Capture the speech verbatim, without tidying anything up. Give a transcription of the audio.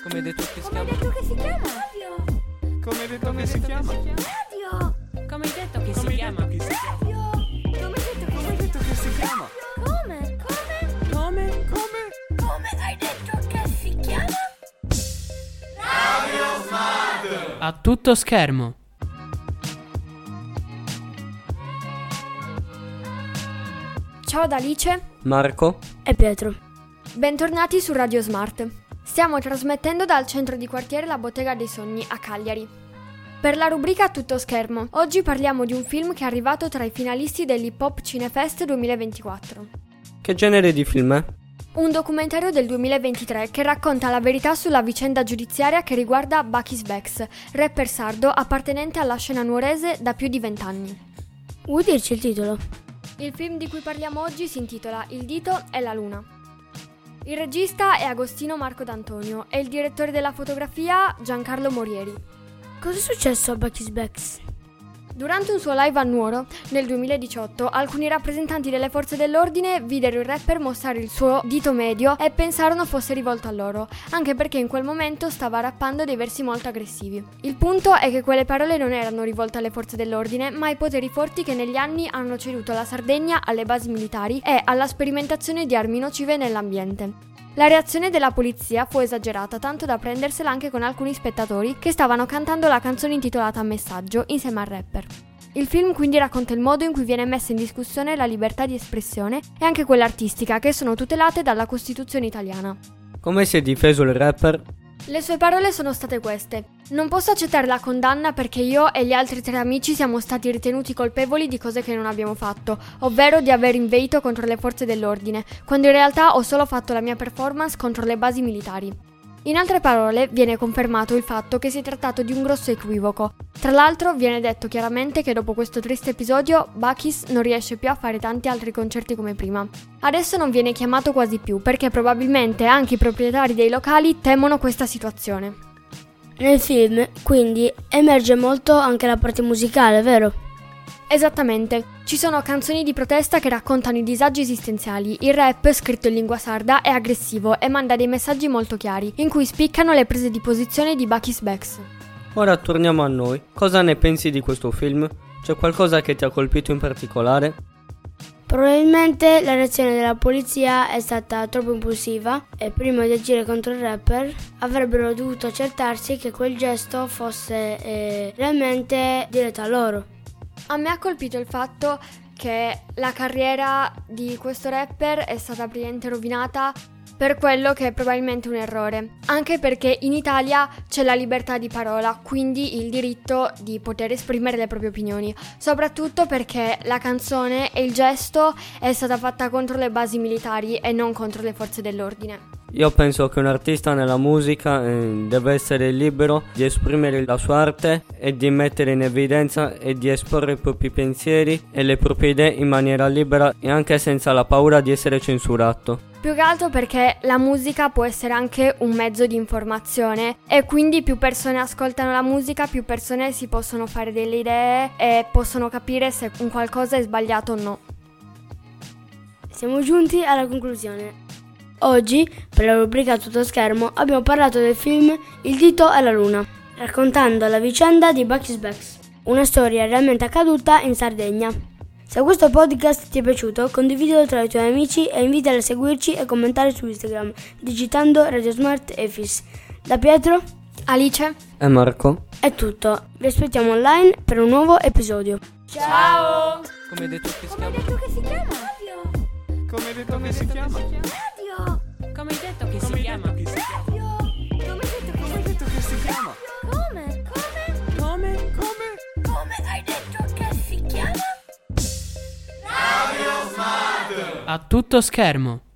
Come hai detto che si chiama? Come hai detto che si chiama? Radio. Come hai detto che si chiama? Radio. Come hai detto che si Come hai chiama? detto che si chiama? Radio. Come hai detto Come hai detto che si chiama? Come? Come? Come? Come? Come hai detto che si chiama? Radio Smart. A tutto schermo. Ciao da Alice Marco. e Pietro. Bentornati su Radio Smart. Stiamo trasmettendo dal centro di quartiere La Bottega dei Sogni a Cagliari. Per la rubrica A tutto schermo, oggi parliamo di un film che è arrivato tra i finalisti dell'Hip Hop Cinefest duemilaventiquattro. Che genere di film è? Un documentario del duemilaventitré che racconta la verità sulla vicenda giudiziaria che riguarda Bucky Specs, rapper sardo appartenente alla scena nuorese da più di vent'anni. Vuoi dirci il titolo? Il film di cui parliamo oggi si intitola Il dito e la luna. Il regista è Agostino Marco D'Antonio e il direttore della fotografia Giancarlo Morieri. Cosa è successo a Bucky Specs? Durante un suo live a Nuoro, nel duemiladiciotto, alcuni rappresentanti delle forze dell'ordine videro il rapper mostrare il suo dito medio e pensarono fosse rivolto a loro, anche perché in quel momento stava rappando dei versi molto aggressivi. Il punto è che quelle parole non erano rivolte alle forze dell'ordine, ma ai poteri forti che negli anni hanno ceduto la Sardegna alle basi militari e alla sperimentazione di armi nocive nell'ambiente. La reazione della polizia fu esagerata, tanto da prendersela anche con alcuni spettatori che stavano cantando la canzone intitolata Messaggio insieme al rapper. Il film quindi racconta il modo in cui viene messa in discussione la libertà di espressione e anche quella artistica, che sono tutelate dalla Costituzione italiana. Come si è difeso il rapper? Le sue parole sono state queste: non posso accettare la condanna perché io e gli altri tre amici siamo stati ritenuti colpevoli di cose che non abbiamo fatto, ovvero di aver inveito contro le forze dell'ordine, quando in realtà ho solo fatto la mia performance contro le basi militari. In altre parole, viene confermato il fatto che si è trattato di un grosso equivoco. Tra l'altro, viene detto chiaramente che dopo questo triste episodio, Buckys non riesce più a fare tanti altri concerti come prima. Adesso non viene chiamato quasi più, perché probabilmente anche i proprietari dei locali temono questa situazione. Nel film, quindi, emerge molto anche la parte musicale, vero? Esattamente, ci sono canzoni di protesta che raccontano i disagi esistenziali. Il rap, scritto in lingua sarda, è aggressivo e manda dei messaggi molto chiari, in cui spiccano le prese di posizione di Bucky Specs. Ora torniamo a noi. Cosa ne pensi di questo film? C'è qualcosa che ti ha colpito in particolare? Probabilmente la reazione della polizia è stata troppo impulsiva e prima di agire contro il rapper avrebbero dovuto accertarsi che quel gesto fosse eh, realmente diretto a loro. A me ha colpito il fatto che la carriera di questo rapper è stata praticamente rovinata per quello che è probabilmente un errore, anche perché in Italia c'è la libertà di parola, quindi il diritto di poter esprimere le proprie opinioni, soprattutto perché la canzone e il gesto è stata fatta contro le basi militari e non contro le forze dell'ordine. Io penso che un artista nella musica eh, deve essere libero di esprimere la sua arte e di mettere in evidenza e di esporre i propri pensieri e le proprie idee in maniera libera e anche senza la paura di essere censurato. Più che altro perché la musica può essere anche un mezzo di informazione e quindi più persone ascoltano la musica, più persone si possono fare delle idee e possono capire se un qualcosa è sbagliato o no. Siamo giunti alla conclusione. Oggi, per la rubrica A tutto schermo, abbiamo parlato del film Il dito e la luna, raccontando la vicenda di Bucky Specs, una storia realmente accaduta in Sardegna. Se questo podcast ti è piaciuto, condividilo tra i tuoi amici e invitali a seguirci e commentare su Instagram, digitando Radio Smart Efis. Da Pietro, Alice E Marco? è tutto. Vi aspettiamo online per un nuovo episodio. Ciao! Come hai detto che si Come hai chiama? detto che si chiama? Radio. Come hai detto che si chiama? Radio. Come hai detto che si Come hai chiama? detto che si chiama? Radio. Come hai detto che Come hai detto che si chiama? Come? Come? Come? Come? Come hai detto che si chiama? A tutto schermo.